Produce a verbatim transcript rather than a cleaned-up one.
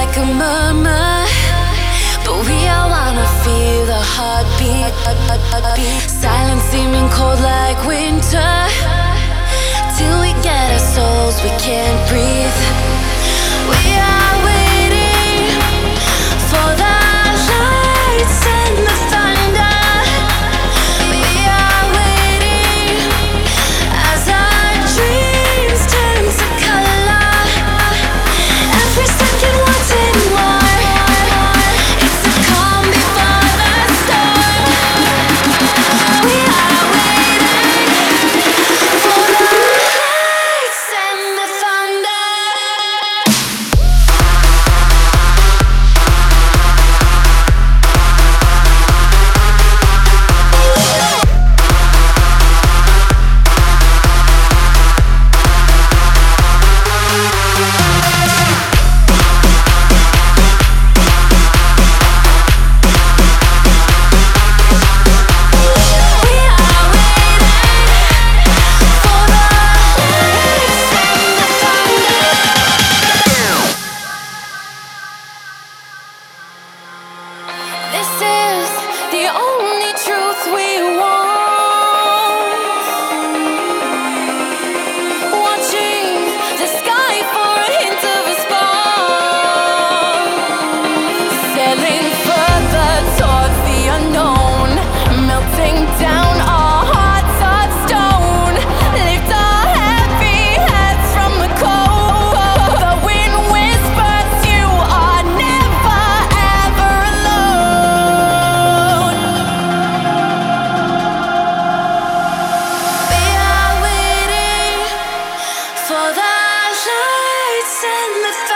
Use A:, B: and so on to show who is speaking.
A: like a murmur, but we all wanna feel the heartbeat. Silence seeming cold like winter, till we get our souls, we can't breathe. We are waiting for the lights and the thunder. We are waiting as our dreams turn to color. Every second wanting more. It's the calm before the storm. We are waiting for the lights and the thunder. This is the only truth we want. Watching the sky for a hint of a spark. Sailing further towards the unknown. Melting down our hearts of stone. Lift our heavy heads from the cold. The wind whispers you are never ever alone. We are waiting for the lights and the